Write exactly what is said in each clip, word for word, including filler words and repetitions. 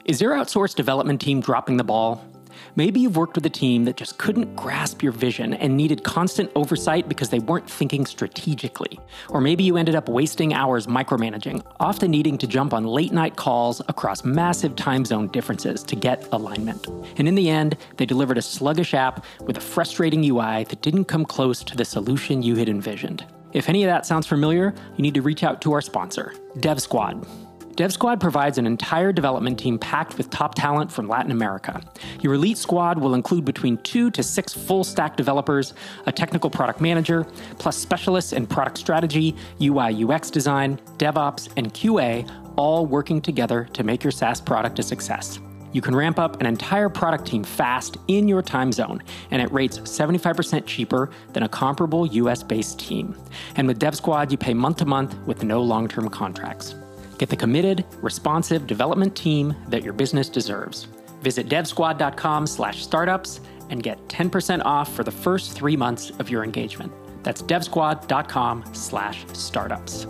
Is your outsourced development team dropping the ball? Maybe you've worked with a team that just couldn't grasp your vision and needed constant oversight because they weren't thinking strategically. Or maybe you ended up wasting hours micromanaging, often needing to jump on late-night calls across massive time zone differences to get alignment. And in the end, they delivered a sluggish app with a frustrating U I that didn't come close to the solution you had envisioned. If any of that sounds familiar, you need to reach out to our sponsor, DevSquad. DevSquad provides an entire development team packed with top talent from Latin America. Your elite squad will include between two to six full-stack developers, a technical product manager, plus specialists in product strategy, U I U X design, DevOps, and Q A, all working together to make your SaaS product a success. You can ramp up an entire product team fast in your time zone, and at rates seventy-five percent cheaper than a comparable U S-based team. And with DevSquad, you pay month to month with no long-term contracts. Get the committed, responsive development team that your business deserves. Visit devsquad.com slash startups and get ten percent off for the first three months of your engagement. That's devsquad.com slash startups.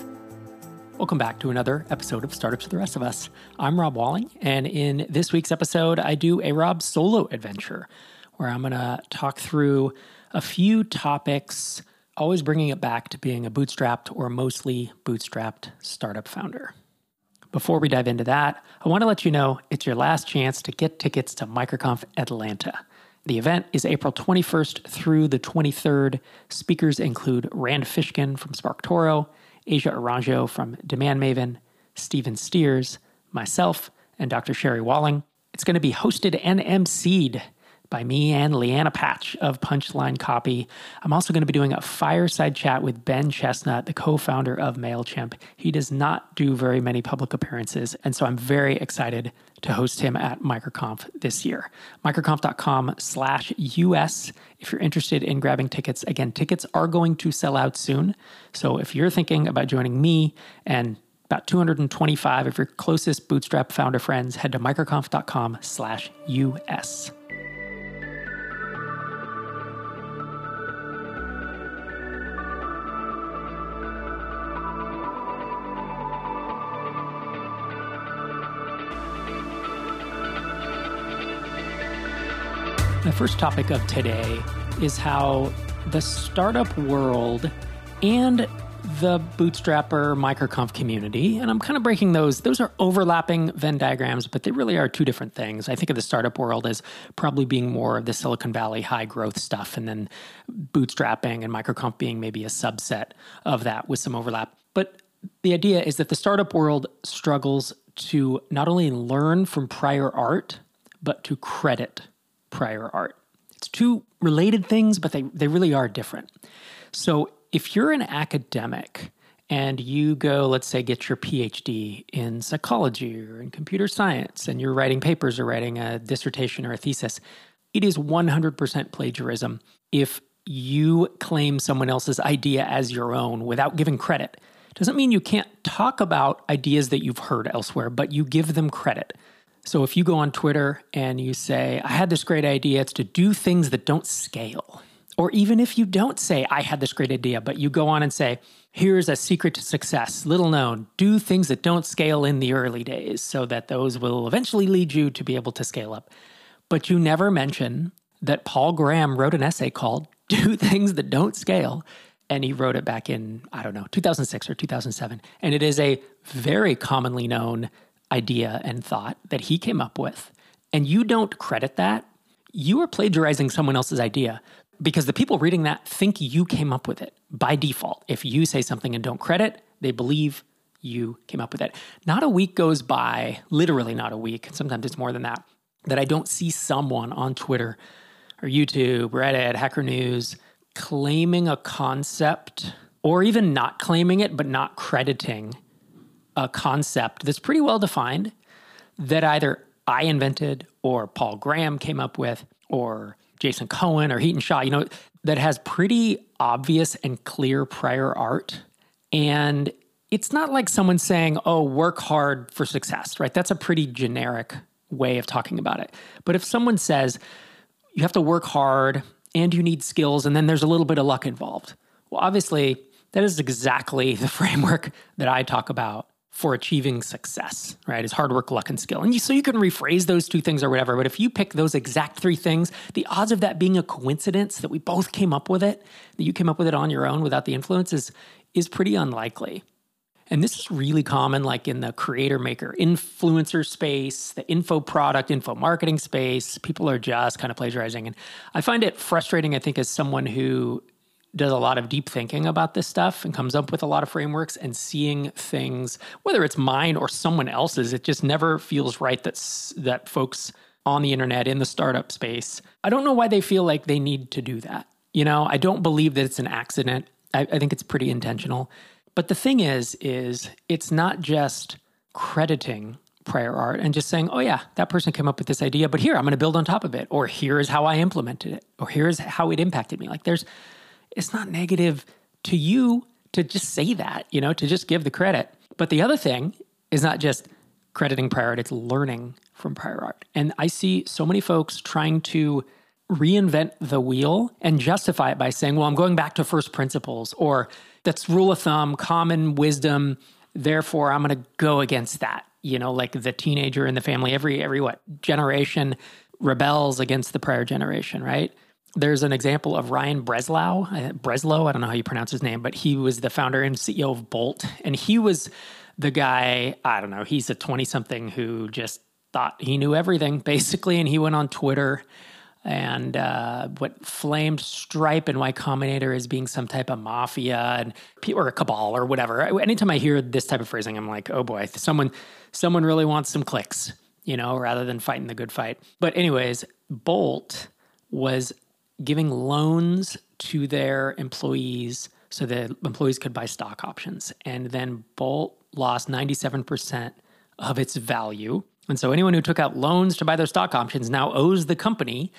Welcome back to another episode of Startups for the Rest of Us. I'm Rob Walling, and in this week's episode, I do a Rob solo adventure where I'm going to talk through a few topics, always bringing it back to being a bootstrapped or mostly bootstrapped startup founder. Before we dive into that, I want to let you know it's your last chance to get tickets to MicroConf Atlanta. The event is April twenty-first through the twenty-third. Speakers include Rand Fishkin from SparkToro, Asia Aranjo from Demand Maven, Steven Steers, myself, and Doctor Sherry Walling. It's going to be hosted and emceed by me and Leanna Patch of Punchline Copy. I'm also going to be doing a fireside chat with Ben Chestnut, the co-founder of MailChimp. He does not do very many public appearances, and so I'm very excited to host him at MicroConf this year. microconf.com slash US if you're interested in grabbing tickets. Again, tickets are going to sell out soon, so if you're thinking about joining me and about two hundred twenty-five of your closest bootstrap founder friends, head to microconf.com slash US. The first topic of today is how the startup world and the bootstrapper MicroConf community, and I'm kind of breaking those, those are overlapping Venn diagrams, but they really are two different things. I think of the startup world as probably being more of the Silicon Valley high growth stuff, and then bootstrapping and MicroConf being maybe a subset of that with some overlap. But the idea is that the startup world struggles to not only learn from prior art, but to credit prior art. It's two related things, but they, they really are different. So if you're an academic and you go, let's say, get your PhD in psychology or in computer science, and you're writing papers or writing a dissertation or a thesis, it is one hundred percent plagiarism if you claim someone else's idea as your own without giving credit. Doesn't mean you can't talk about ideas that you've heard elsewhere, but you give them credit. So if you go on Twitter and you say, I had this great idea, it's to do things that don't scale. Or even if you don't say, I had this great idea, but you go on and say, here's a secret to success, little known, do things that don't scale in the early days so that those will eventually lead you to be able to scale up. But you never mention that Paul Graham wrote an essay called Do Things That Don't Scale. And he wrote it back in, I don't know, two thousand six or two thousand seven. And it is a very commonly known idea and thought that he came up with, and you don't credit that, you are plagiarizing someone else's idea because the people reading that think you came up with it by default. If you say something and don't credit, they believe you came up with it. Not a week goes by, literally not a week, sometimes it's more than that, that I don't see someone on Twitter or YouTube, Reddit, Hacker News, claiming a concept, or even not claiming it, but not crediting a concept that's pretty well defined that either I invented or Paul Graham came up with or Jason Cohen or Heaton Shaw, you know, that has pretty obvious and clear prior art. And it's not like someone saying, oh, work hard for success, right? That's a pretty generic way of talking about it. But if someone says you have to work hard and you need skills and then there's a little bit of luck involved, well, obviously that is exactly the framework that I talk about for achieving success, right? Is hard work, luck, and skill. And you, so you can rephrase those two things or whatever, but if you pick those exact three things, the odds of that being a coincidence, that we both came up with it, that you came up with it on your own without the influence is, is pretty unlikely. And this is really common like in the creator maker, influencer space, the info product, info marketing space. People are just kind of plagiarizing. And I find it frustrating, I think, as someone who does a lot of deep thinking about this stuff and comes up with a lot of frameworks and seeing things, whether it's mine or someone else's, it just never feels right that, that folks on the internet in the startup space, I don't know why they feel like they need to do that. You know, I don't believe that it's an accident. I, I think it's pretty intentional. But the thing is, is it's not just crediting prior art and just saying, oh yeah, that person came up with this idea, but here, I'm going to build on top of it. Or here's how I implemented it. Or here's how it impacted me. Like there's, it's not negative to you to just say that, you know, to just give the credit. But the other thing is not just crediting prior art, it's learning from prior art. And I see so many folks trying to reinvent the wheel and justify it by saying, well, I'm going back to first principles, or that's rule of thumb, common wisdom, therefore I'm going to go against that. You know, like the teenager in the family, every, every what, generation rebels against the prior generation, right? There's an example of Ryan Breslau, Breslow, I don't know how you pronounce his name, but he was the founder and C E O of Bolt. And he was the guy, I don't know, he's a twenty-something who just thought he knew everything, basically. And he went on Twitter and uh, what flamed Stripe and Y Combinator as being some type of mafia and or a cabal or whatever. Anytime I hear this type of phrasing, I'm like, oh boy, someone someone really wants some clicks, you know, rather than fighting the good fight. But anyways, Bolt was giving loans to their employees so that employees could buy stock options. And then Bolt lost ninety-seven percent of its value. And so anyone who took out loans to buy their stock options now owes the company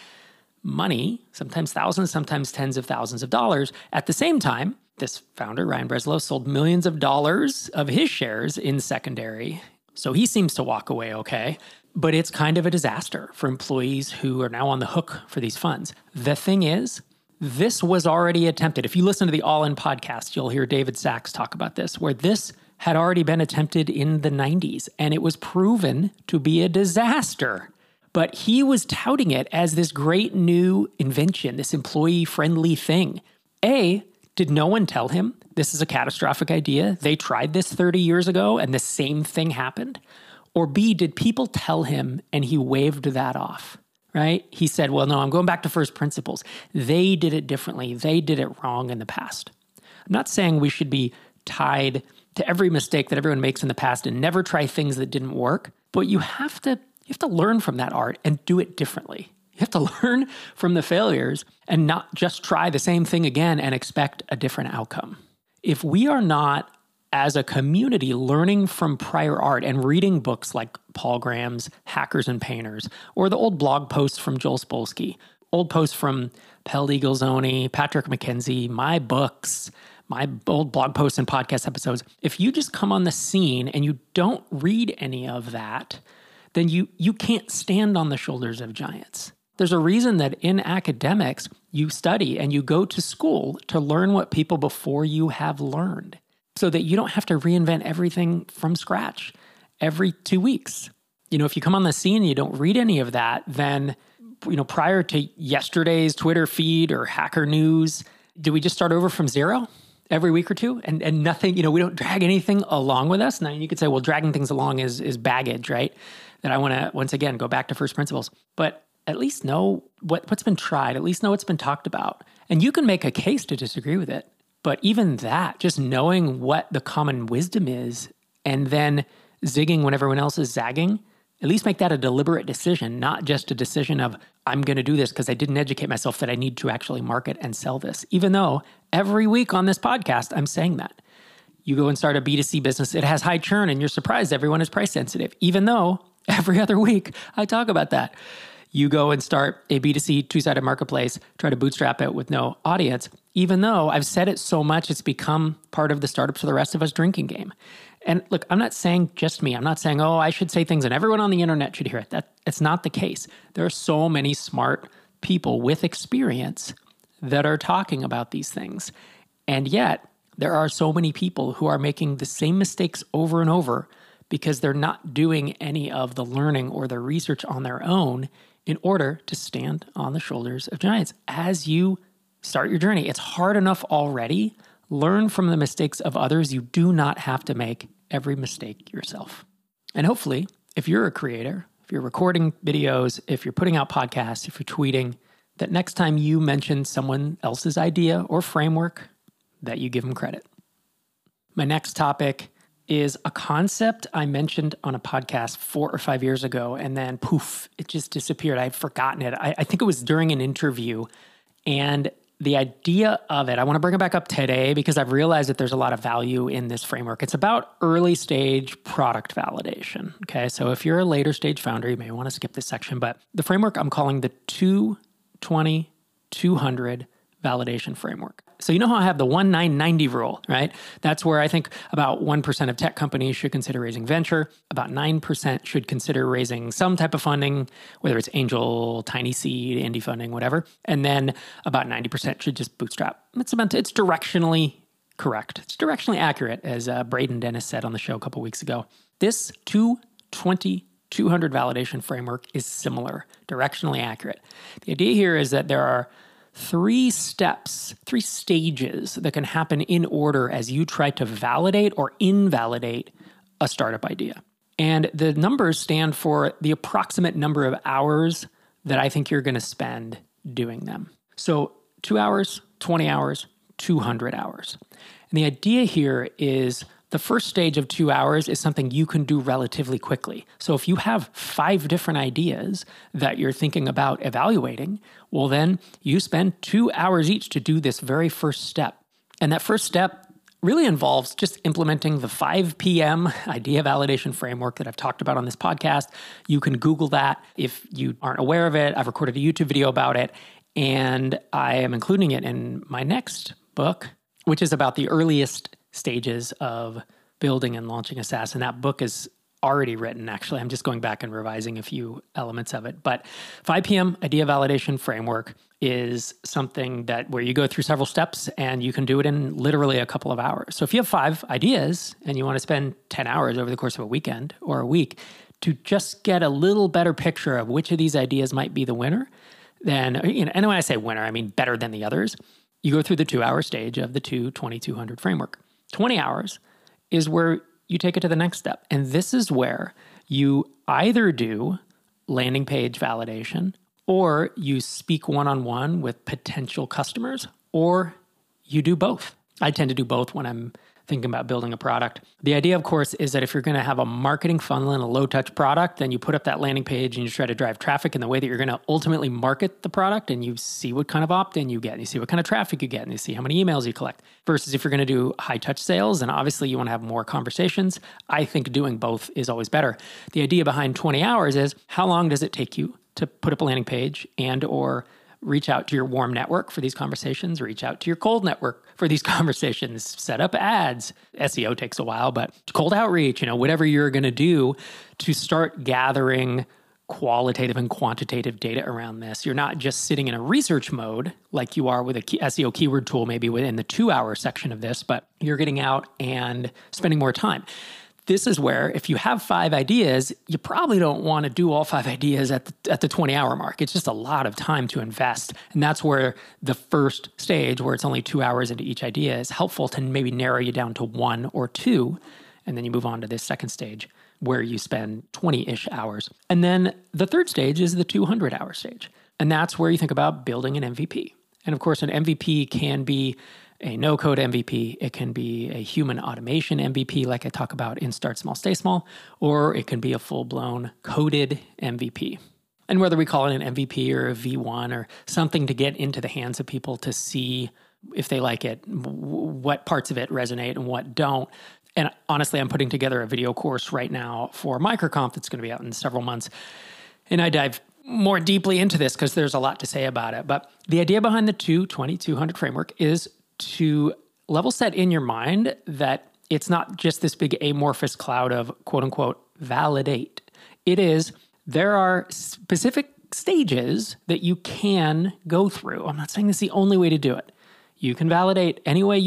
money, sometimes thousands, sometimes tens of thousands of dollars. At the same time, this founder, Ryan Breslow, sold millions of dollars of his shares in secondary. So he seems to walk away okay. But it's kind of a disaster for employees who are now on the hook for these funds. The thing is, this was already attempted. If you listen to the All In podcast, you'll hear David Sachs talk about this, where this had already been attempted in the nineties, and it was proven to be a disaster. But he was touting it as this great new invention, this employee-friendly thing. A, did no one tell him this is a catastrophic idea? They tried this thirty years ago, and the same thing happened? Or B, did people tell him and he waved that off, right? He said, well, no, I'm going back to first principles. They did it differently. They did it wrong in the past. I'm not saying we should be tied to every mistake that everyone makes in the past and never try things that didn't work, but you have to, you have to learn from that art and do it differently. You have to learn from the failures and not just try the same thing again and expect a different outcome. If we are not as a community learning from prior art and reading books like Paul Graham's Hackers and Painters, or the old blog posts from Joel Spolsky, old posts from Pell Eagles-Oni, Patrick McKenzie, my books, my old blog posts and podcast episodes, if you just come on the scene and you don't read any of that, then you you can't stand on the shoulders of giants. There's a reason that in academics, you study and you go to school to learn what people before you have learned, so that you don't have to reinvent everything from scratch every two weeks. You know, if you come on the scene and you don't read any of that, then, you know, prior to yesterday's Twitter feed or Hacker News, do we just start over from zero every week or two? And and nothing, you know, we don't drag anything along with us. Now, you could say, well, dragging things along is is baggage, right? That I want to, once again, go back to first principles. But at least know what, what's been tried, at least know what's been talked about. And you can make a case to disagree with it. But even that, just knowing what the common wisdom is and then zigging when everyone else is zagging, at least make that a deliberate decision, not just a decision of, I'm going to do this because I didn't educate myself that I need to actually market and sell this. Even though every week on this podcast, I'm saying that. You go and start a B two C business, it has high churn and you're surprised everyone is price sensitive. Even though every other week I talk about that. You go and start a B two C two-sided marketplace, try to bootstrap it with no audience, even though I've said it so much, it's become part of the Startups for the Rest of Us drinking game. And look, I'm not saying just me. I'm not saying, oh, I should say things and everyone on the internet should hear it. That it's not the case. There are so many smart people with experience that are talking about these things. And yet, There are so many people who are making the same mistakes over and over because they're not doing any of the learning or the research on their own in order to stand on the shoulders of giants. As you start your journey, it's hard enough already. Learn from the mistakes of others. You do not have to make every mistake yourself. And hopefully, if you're a creator, if you're recording videos, if you're putting out podcasts, if you're tweeting, that next time you mention someone else's idea or framework, that you give them credit. My next topic is a concept I mentioned on a podcast four or five years ago, and then poof, it just disappeared. I'd forgotten it. I, I think it was during an interview, and the idea of it, I want to bring it back up today because I've realized that there's a lot of value in this framework. It's about early stage product validation. Okay, so if you're a later stage founder, you may want to skip this section, but the framework I'm calling the two twenty two hundred validation framework. So you know how I have the one nine ninety rule, right? That's where I think about one percent of tech companies should consider raising venture. About nine percent should consider raising some type of funding, whether it's angel, tiny seed, indie funding, whatever. And then about ninety percent should just bootstrap. It's about, it's directionally correct. It's directionally accurate, as uh, Braden Dennis said on the show a couple weeks ago. This two twenty two hundred validation framework is similar, directionally accurate. The idea here is that there are three steps, three stages that can happen in order as you try to validate or invalidate a startup idea. And the numbers stand for the approximate number of hours that I think you're going to spend doing them. So two hours, twenty hours, two hundred hours. And the idea here is the first stage of two hours is something you can do relatively quickly. So if you have five different ideas that you're thinking about evaluating, well, then you spend two hours each to do this very first step. And that first step really involves just implementing the five P M idea validation framework that I've talked about on this podcast. You can Google that if you aren't aware of it. I've recorded a YouTube video about it, and I am including it in my next book, which is about the earliest stages of building and launching a SaaS. And that book is already written, actually. I'm just going back and revising a few elements of it. But five P M idea validation framework is something that where you go through several steps and you can do it in literally a couple of hours. So if you have five ideas and you want to spend ten hours over the course of a weekend or a week to just get a little better picture of which of these ideas might be the winner, then, you know, and when I say winner, I mean better than the others, you go through the two-hour stage of the two twenty two hundred framework. twenty hours is where you take it to the next step. And this is where you either do landing page validation, or you speak one-on-one with potential customers, or you do both. I tend to do both when I'm thinking about building a product. The idea, of course, is that if you're going to have a marketing funnel and a low-touch product, then you put up that landing page and you try to drive traffic in the way that you're going to ultimately market the product, and you see what kind of opt-in you get, and you see what kind of traffic you get, and you see how many emails you collect. Versus if you're going to do high-touch sales, and obviously you want to have more conversations, I think doing both is always better. The idea behind twenty hours is how long does it take you to put up a landing page and or reach out to your warm network for these conversations, reach out to your cold network for these conversations, set up ads. S E O takes a while, but cold outreach, you know, whatever you're going to do to start gathering qualitative and quantitative data around this. You're not just sitting in a research mode like you are with a S E O keyword tool, maybe within the two-hour section of this, but you're getting out and spending more time. This is where, if you have five ideas, you probably don't want to do all five ideas at the, at the twenty-hour mark. It's just a lot of time to invest. And that's where the first stage, where it's only two hours into each idea, is helpful to maybe narrow you down to one or two. And then you move on to this second stage, where you spend twenty-ish hours. And then the third stage is the two hundred hour stage. And that's where you think about building an M V P. And of course, an M V P can be a no-code M V P, it can be a human automation M V P like I talk about in Start Small, Stay Small, or it can be a full-blown coded M V P. And whether we call it an M V P or a V one or something to get into the hands of people to see if they like it, what parts of it resonate and what don't. And honestly, I'm putting together a video course right now for MicroConf that's going to be out in several months. And I dive more deeply into this because there's a lot to say about it. But the idea behind the two twenty two hundred framework is to level set in your mind that it's not just this big amorphous cloud of quote unquote validate. It is, there are specific stages that you can go through. I'm not saying this is the only way to do it. You can validate any way you want,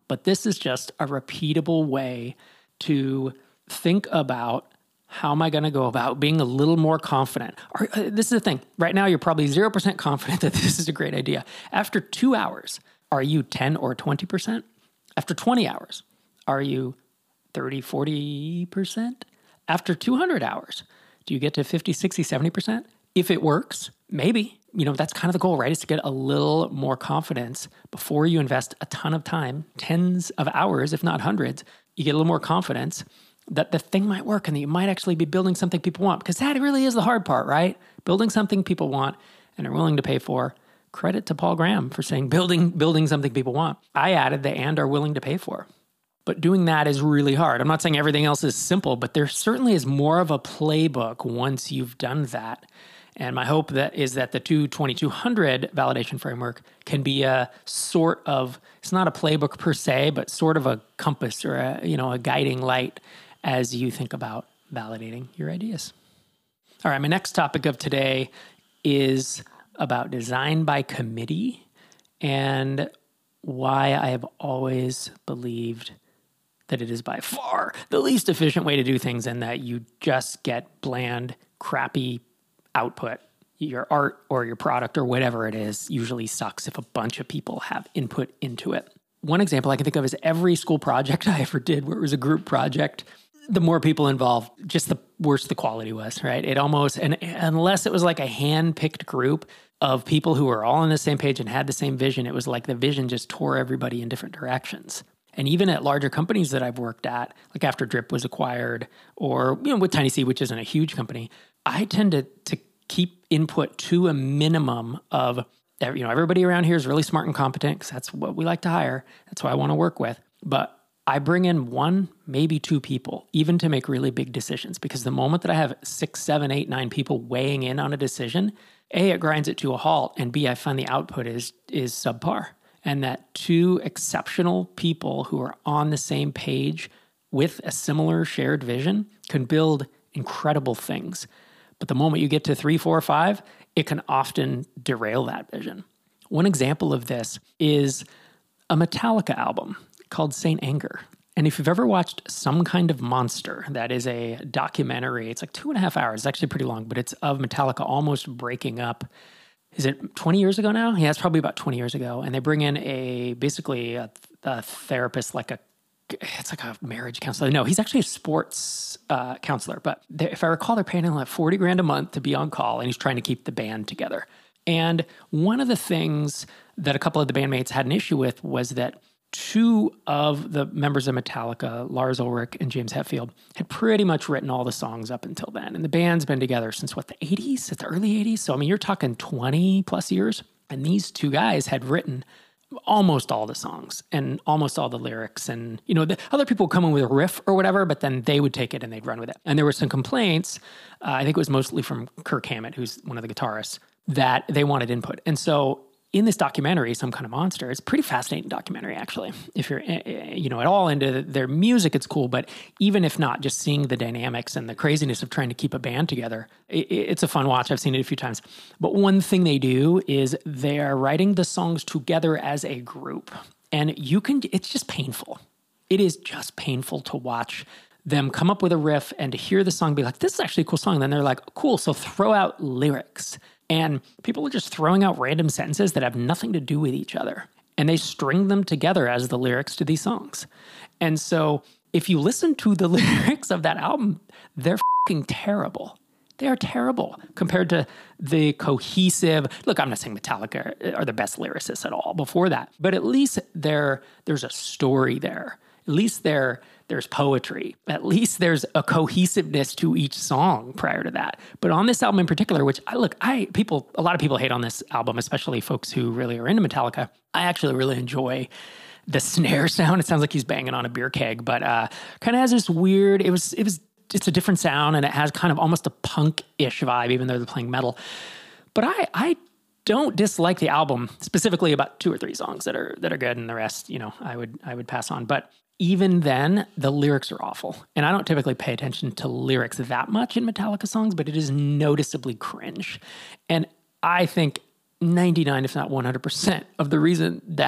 But this is just a repeatable way to think about, how am I going to go about being a little more confident? Or, uh, this is the thing. Right now, you're probably zero percent confident that this is a great idea. After two hours, are you ten or twenty percent? After twenty hours, are you thirty, forty percent? After two hundred hours, do you get to fifty, sixty, seventy percent? If it works, maybe. You know, that's kind of the goal, right? Is to get a little more confidence before you invest a ton of time, tens of hours, if not hundreds. You get a little more confidence that the thing might work and that you might actually be building something people want, because that really is the hard part, right? Building something people want and are willing to pay for. Credit to Paul Graham for saying building building something people want. I added the and are willing to pay for. But doing that is really hard. I'm not saying everything else is simple, but there certainly is more of a playbook once you've done that. And my hope that is that the two twenty-two hundred validation framework can be a sort of, it's not a playbook per se, but sort of a compass or a, you know, a guiding light as you think about validating your ideas. All right, my next topic of today is about design by committee and why I have always believed that it is by far the least efficient way to do things, and that you just get bland, crappy output. Your art or your product or whatever it is usually sucks if a bunch of people have input into it. One example I can think of is every school project I ever did where it was a group project. The more people involved, just the worse the quality was, right? It almost, and unless it was like a hand-picked group of people who were all on the same page and had the same vision, it was like the vision just tore everybody in different directions. And even at larger companies that I've worked at, like after Drip was acquired, or you know, with Tiny Seed, which isn't a huge company, I tend to to keep input to a minimum of, you know, everybody around here is really smart and competent because that's what we like to hire. That's who I want to work with. But I bring in one, maybe two people, even to make really big decisions, because the moment that I have six, seven, eight, nine people weighing in on a decision, A, it grinds it to a halt, and B, I find the output is is subpar. And that two exceptional people who are on the same page with a similar shared vision can build incredible things. But the moment you get to three, four, five, it can often derail that vision. One example of this is a Metallica album called Saint Anger. And if you've ever watched Some Kind of Monster, that is a documentary. It's like two and a half hours. It's actually pretty long, but it's of Metallica almost breaking up. Is it twenty years ago now? Yeah, it's probably about twenty years ago. And they bring in a, basically a, a therapist, like a, it's like a marriage counselor. No, he's actually a sports uh, counselor. But if I recall, they're paying him like forty grand a month to be on call, and he's trying to keep the band together. And one of the things that a couple of the bandmates had an issue with was that two of the members of Metallica, Lars Ulrich and James Hetfield, had pretty much written all the songs up until then. And the band's been together since, what, the eighties? It's the early eighties? So, I mean, you're talking twenty plus years. And these two guys had written almost all the songs and almost all the lyrics. And, you know, the other people would come in with a riff or whatever, but then they would take it and they'd run with it. And there were some complaints, uh, I think it was mostly from Kirk Hammett, who's one of the guitarists, that they wanted input. And so in this documentary, Some Kind of Monster, it's a pretty fascinating documentary, actually. If you're, you know, at all into their music, it's cool. But even if not, just seeing the dynamics and the craziness of trying to keep a band together, it's a fun watch. I've seen it a few times. But one thing they do is they are writing the songs together as a group. And you can, it's just painful. It is just painful to watch them come up with a riff and to hear the song be like, this is actually a cool song. And then they're like, cool, so throw out lyrics. And people are just throwing out random sentences that have nothing to do with each other. And they string them together as the lyrics to these songs. And so if you listen to the lyrics of that album, they're fucking terrible. They are terrible compared to the cohesive... Look, I'm not saying Metallica are the best lyricists at all before that. But at least there, there's a story there. At least there, there's poetry. At least there's a cohesiveness to each song prior to that. But on this album in particular, which I look, I people, a lot of people hate on this album, especially folks who really are into Metallica. I actually really enjoy the snare sound. It sounds like he's banging on a beer keg, but uh, kind of has this weird. It was, it was, it's a different sound, and it has kind of almost a punk-ish vibe, even though they're playing metal. But I, I. don't dislike the album, specifically about two or three songs that are that are good, and the rest, you know, I would I would pass on. But even then, the lyrics are awful. And I don't typically pay attention to lyrics that much in Metallica songs, but it is noticeably cringe. And I think ninety-nine, if not one hundred percent of the reason that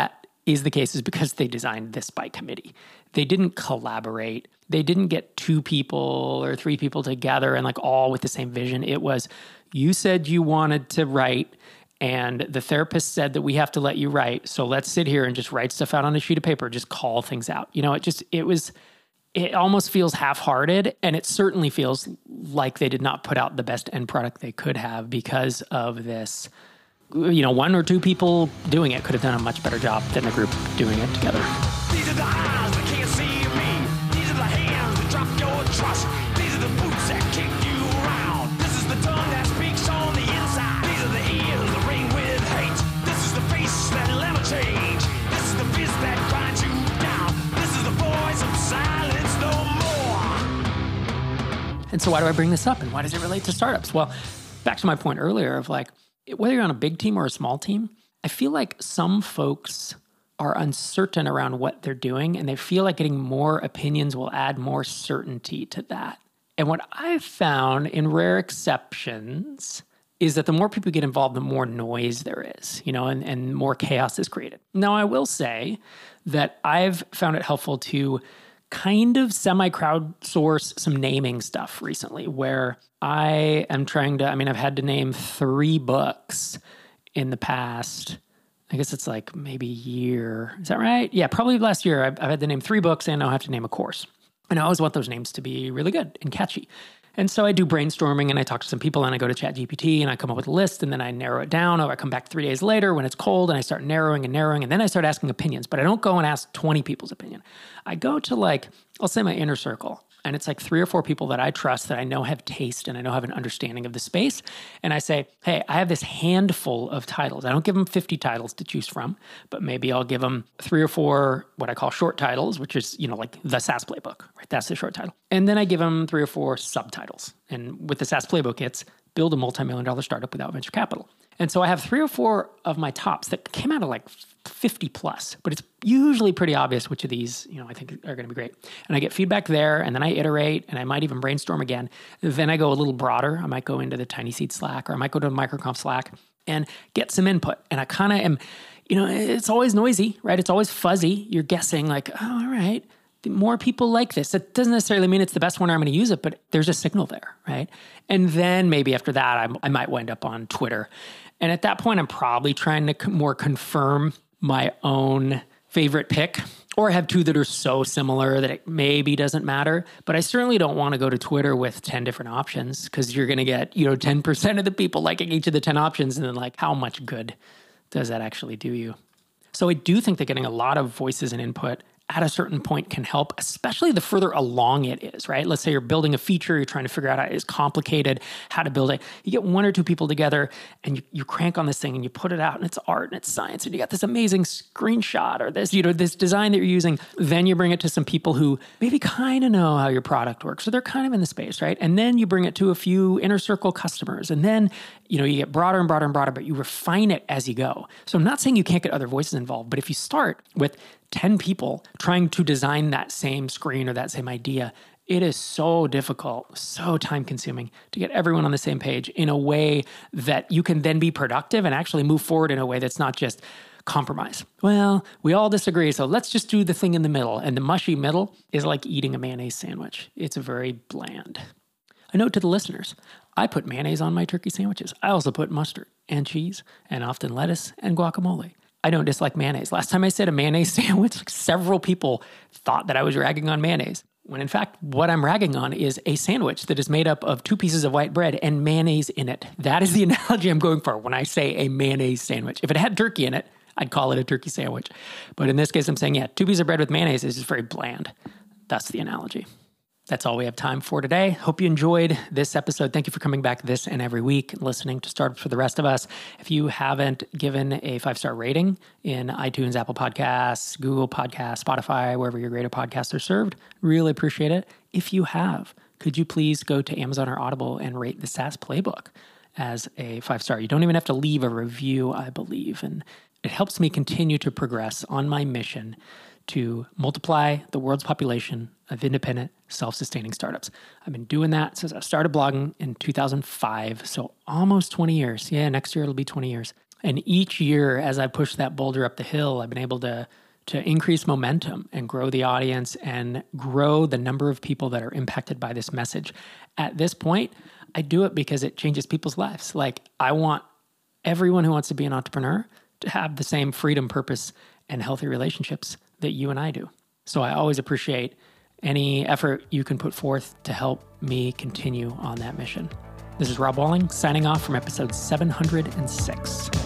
is the case is because they designed this by committee. They didn't collaborate. They didn't get two people or three people together and like all with the same vision. It was, you said you wanted to write, and the therapist said that we have to let you write. So let's sit here and just write stuff out on a sheet of paper, just call things out. You know, it just, it was, it almost feels half-hearted, and it certainly feels like they did not put out the best end product they could have because of this. You know, one or two people doing it could have done a much better job than the group doing it together. These are the eyes that can't see me. These are the hands that drop your trust. These are the boots that kick you around. This is the tongue that speaks on the inside. These are the ears that ring with hate. This is the face that never change. This is the fist that grinds you down. This is the voice of silence no more. And so why do I bring this up, and why does it relate to startups? Well, back to my point earlier of like, whether you're on a big team or a small team, I feel like some folks are uncertain around what they're doing, and they feel like getting more opinions will add more certainty to that. And what I've found in rare exceptions is that the more people get involved, the more noise there is, you know, and, and more chaos is created. Now, I will say that I've found it helpful to kind of semi-crowdsource some naming stuff recently, where I am trying to, I mean, I've had to name three books in the past, I guess it's like maybe a year. Is that right? Yeah, probably last year I've, I've had to name three books, and now I have to name a course. And I always want those names to be really good and catchy. And so I do brainstorming, and I talk to some people, and I go to ChatGPT, and I come up with a list, and then I narrow it down, or I come back three days later when it's cold, and I start narrowing and narrowing, and then I start asking opinions. But I don't go and ask twenty people's opinion. I go to like, I'll say my inner circle, and it's like three or four people that I trust, that I know have taste and I know have an understanding of the space. And I say, hey, I have this handful of titles. I don't give them fifty titles to choose from, but maybe I'll give them three or four what I call short titles, which is, you know, like the SaaS Playbook, right? That's the short title. And then I give them three or four subtitles. And with the SaaS Playbook, it's build a multi-million dollar startup without venture capital. And so I have three or four of my tops that came out of like fifty plus, but it's usually pretty obvious which of these, you know, I think are going to be great. And I get feedback there, and then I iterate, and I might even brainstorm again. Then I go a little broader. I might go into the Tiny Seed Slack, or I might go to MicroConf Slack and get some input. And I kind of am, you know, it's always noisy, right? It's always fuzzy. You're guessing like, oh, all right, more people like this. It doesn't necessarily mean it's the best one or I'm going to use it, but there's a signal there, right? And then maybe after that, I'm, I might wind up on Twitter. And at that point, I'm probably trying to more confirm my own favorite pick, or have two that are so similar that it maybe doesn't matter. But I certainly don't want to go to Twitter with ten different options, because you're going to get, you know, ten percent of the people liking each of the ten options. And then like, how much good does that actually do you? So I do think that getting a lot of voices and input at a certain point can help, especially the further along it is, right? Let's say you're building a feature, you're trying to figure out how it's complicated, how to build it. You get one or two people together, and you, you crank on this thing, and you put it out, and it's art and it's science, and you got this amazing screenshot or this, you know, this design that you're using. Then you bring it to some people who maybe kind of know how your product works, so they're kind of in the space, right? And then you bring it to a few inner circle customers, and then, you know, you get broader and broader and broader, but you refine it as you go. So I'm not saying you can't get other voices involved, but if you start with ten people trying to design that same screen or that same idea, it is so difficult, so time consuming to get everyone on the same page in a way that you can then be productive and actually move forward in a way that's not just compromise. Well, we all disagree, so let's just do the thing in the middle. And the mushy middle is like eating a mayonnaise sandwich. It's very bland. A note to the listeners, I put mayonnaise on my turkey sandwiches. I also put mustard and cheese and often lettuce and guacamole. I don't dislike mayonnaise. Last time I said a mayonnaise sandwich, like several people thought that I was ragging on mayonnaise. When in fact, what I'm ragging on is a sandwich that is made up of two pieces of white bread and mayonnaise in it. That is the analogy I'm going for when I say a mayonnaise sandwich. If it had turkey in it, I'd call it a turkey sandwich. But in this case, I'm saying, yeah, two pieces of bread with mayonnaise is just very bland. That's the analogy. That's all we have time for today. Hope you enjoyed this episode. Thank you for coming back this and every week and listening to Startups for the Rest of Us. If you haven't given a five-star rating in iTunes, Apple Podcasts, Google Podcasts, Spotify, wherever your greater podcasts are served, really appreciate it. If you have, could you please go to Amazon or Audible and rate the SaaS Playbook as a five-star? You don't even have to leave a review, I believe. And it helps me continue to progress on my mission to multiply the world's population of independent, self-sustaining startups. I've been doing that since I started blogging in two thousand five, so almost twenty years. Yeah, next year it'll be twenty years. And each year, as I push that boulder up the hill, I've been able to to increase momentum and grow the audience and grow the number of people that are impacted by this message. At this point, I do it because it changes people's lives. Like, I want everyone who wants to be an entrepreneur to have the same freedom, purpose, and healthy relationships that you and I do. So I always appreciate any effort you can put forth to help me continue on that mission. This is Rob Walling signing off from episode seven hundred six.